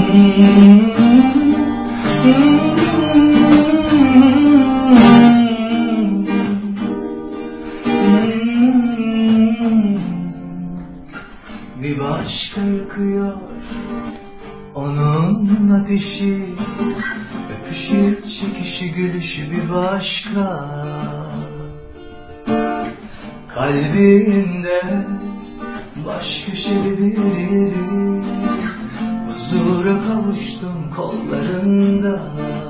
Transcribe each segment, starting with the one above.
Bir başka yakıyor onun ateşi, öpüşü, çekişi, gülüşü bir başka. Kalbimde baş köşeleri, huzura kavuştum kollarında.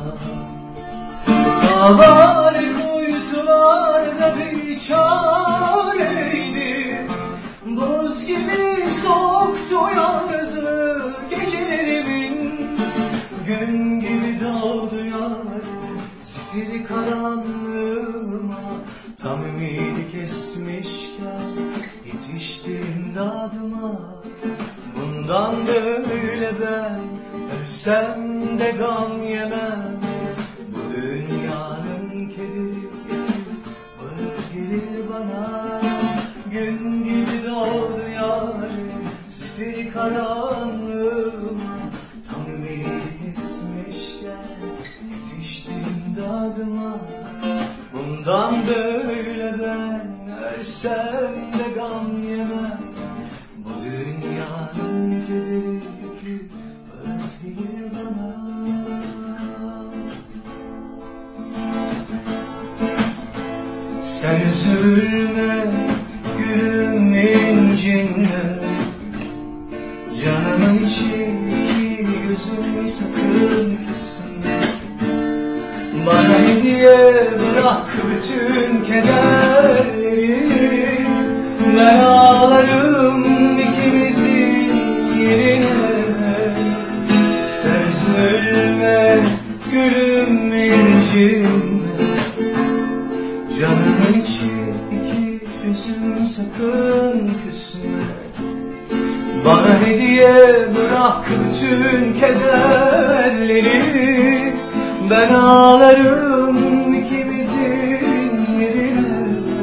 Dağlar kuytularda bir çareydi, buz gibi soğuktu yalnızlık gecelerimin. Gün gibi doğdu yar zifiri karanlığıma, tam ümidi kesmişken yetiştim dadıma. Bundan böyle ben ölsem de gam yemem, bu dünyanın kederi vız gelir bana. Gün gibi doğdu yarim zifiri karanlığıma, tam ümidi kesmişken yetiştim dadıma. Bundan böyle ben ölsem de gam yemem, bu dünyanın kederi yükü vız gelir bana. Sen üzülme gülüm, incinme, canımın içi gözüm sakın kısme. Bana hediye bırak bütün kederleri, ben ağlarım ikimizin yerine. Sen üzülme gülüm, incinme, canımın içi gözüm sakın küsme. Bana hediye bırak bütün kederleri, ben ağlarım ikimizin yerine.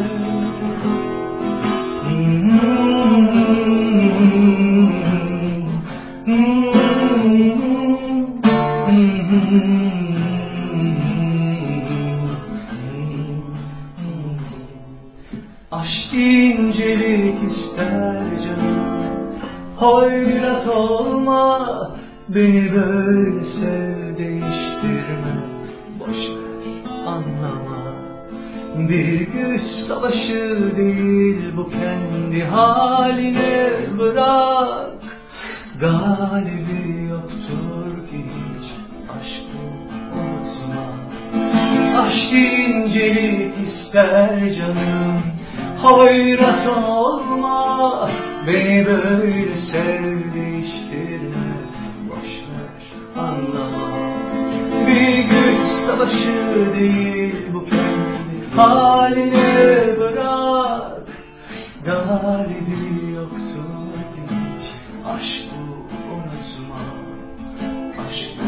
Aşk incelik ister canım, hoyrat olma, beni böyle sev, değiştirme, boşver, anlama. Bir güç savaşı değil bu, kendi haline bırak. Galibi yoktur ki hiç, aşkı unutma. Aşk incelik ister canım, hoyrat olma, beni böyle sev, değiştirme, boşver, anlama. Bir güç savaşı değil bu, kendi haline bırak. Galibi yoktur ki hiç, aşkı unutma. Aşk bu,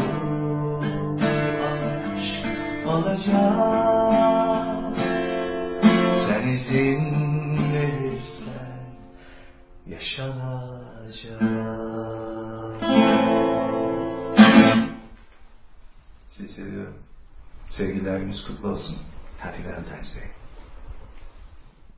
aşk olacak. Sen izin verirsen yaşanacak. Sizi seviyorum. Sevgililer gününüz kutlu olsun. Happy Valentine's Day.